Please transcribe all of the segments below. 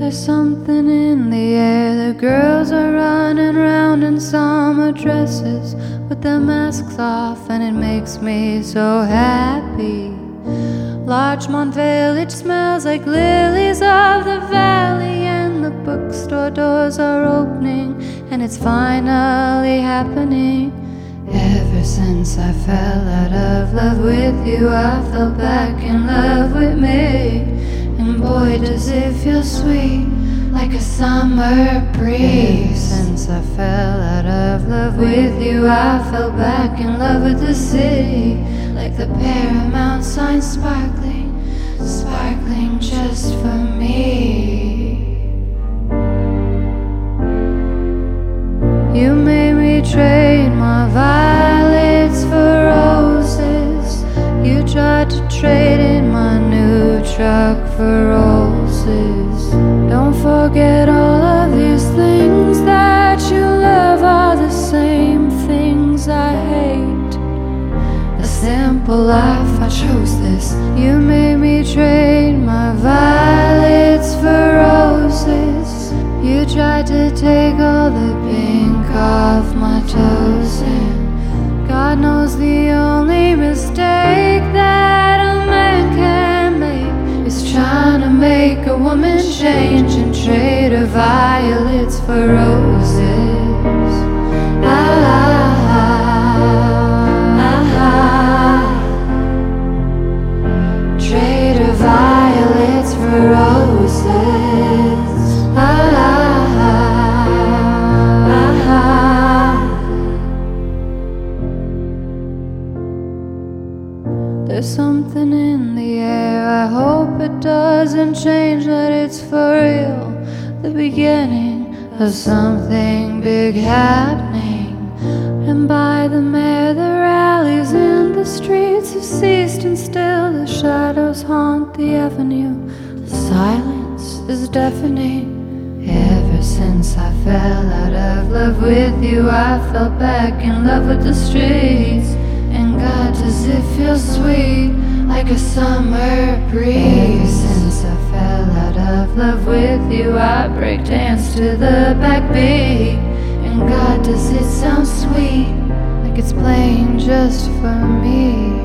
There's something in the air. The girls are running round in summer dresses with their masks off, and it makes me so happy. Larchmont Village smells like lilies of the valley, and the bookstore doors are opening, and it's finally happening. Ever since I fell out of love with you, I fell back in love with me. And boy, does it feel sweet, like a summer breeze. Since I fell out of love with you, I fell back in love with the city, like the Paramount sign sparkling, sparkling just for me. You made me trade my violets for roses. You tried to trade in my new truck for roses. Don't forget all of these things that you love are the same things I hate. The simple life, I chose this. You made me trade my violets for roses. You tried to take all the pink off my toes, and God knows the only mistake that a man can make is trying to make a woman change and trade her violets for roses. Trade her violets for roses. There's something in the air. I hope it doesn't change, that it's for real, the beginning of something big happening. And by the mayor, the rallies in the streets have ceased, and still the shadows haunt the avenue. The silence is deafening. Ever since I fell out of love with you, I fell back in love with the streets. And God, does it feel sweet, like a summer breeze. Since I fell out of love with you, I break dance to the backbeat. And God, does it sound sweet, like it's playing just for me.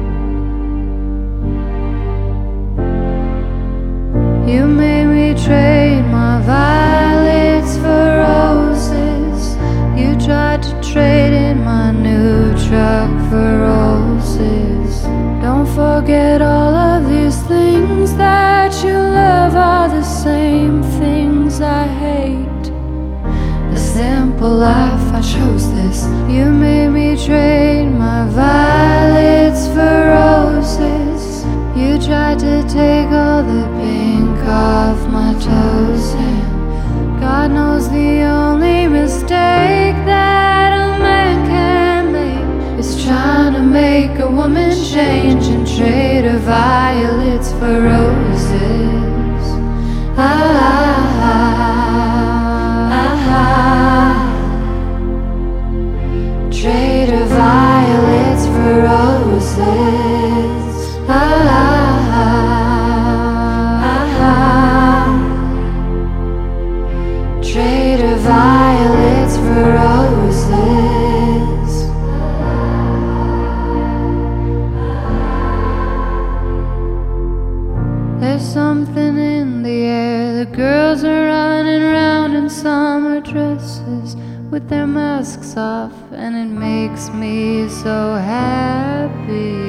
You made me trade my violets for roses. You tried to trade in my new truck for roses. Don't forget all of these things that you love are the same things I hate. The simple life, I chose this. You made me trade my violets for roses. You tried to take all the pink off my toes, and God knows the only mistake that a man can make is trying to make a woman change and trade her violets for roses. Trade her violets for roses. Trade her violets for roses. There's something in the air. The girls are running around in summer dresses with their masks off, and it makes me so happy.